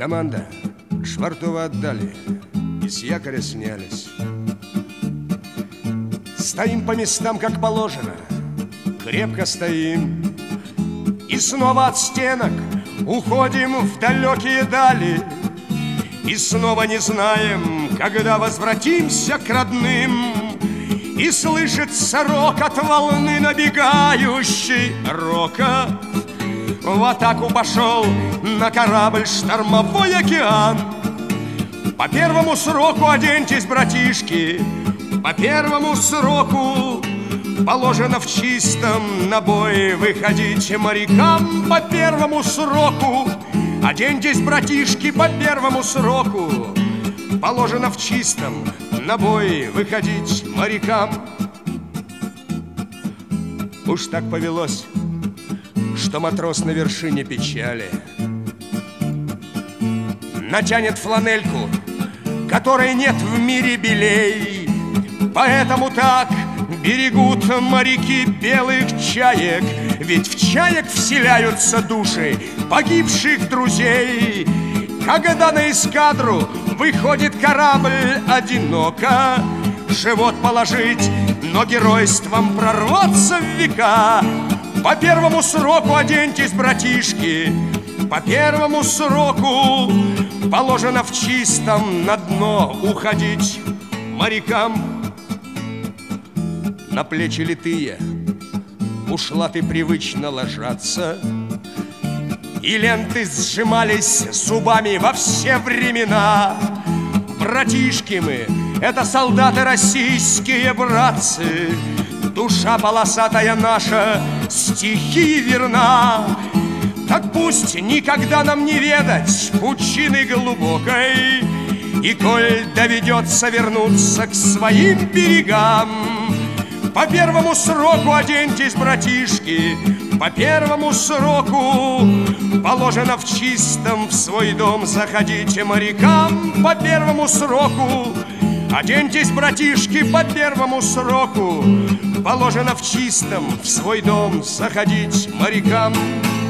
Команда Швартова отдали и с якоря снялись. Стоим по местам, как положено, крепко стоим. И снова от стенок уходим в далекие дали. И снова не знаем, когда возвратимся к родным. И слышится рокот волны набегающей, рокот. В атаку пошел на корабль штормовой океан. По первому сроку оденьтесь, братишки, по первому сроку положено в чистом на бой выходить морякам. По первому сроку оденьтесь, братишки, по первому сроку положено в чистом на бой выходить морякам. Уж так повелось, что матрос на вершине печали натянет фланельку, которой нет в мире белей. Поэтому так берегут моряки белых чаек, ведь в чаек вселяются души погибших друзей. Когда на эскадру выходит корабль одиноко, живот положить, но геройством прорваться в века. По первому сроку оденьтесь, братишки, по первому сроку положено в чистом на дно уходить морякам. На плечи литые бушлаты привычно ложатся, и ленты сжимались зубами во все времена. Братишки мы, это солдаты российские, братцы. Душа полосатая наша стихии верна. Так пусть никогда нам не ведать пучины глубокой, и коль доведется вернуться к своим берегам, по первому сроку оденьтесь, братишки, по первому сроку положено в чистом в свой дом заходите морякам. По первому сроку оденьтесь, братишки, по первому сроку положено в чистом в свой дом заходить морякам.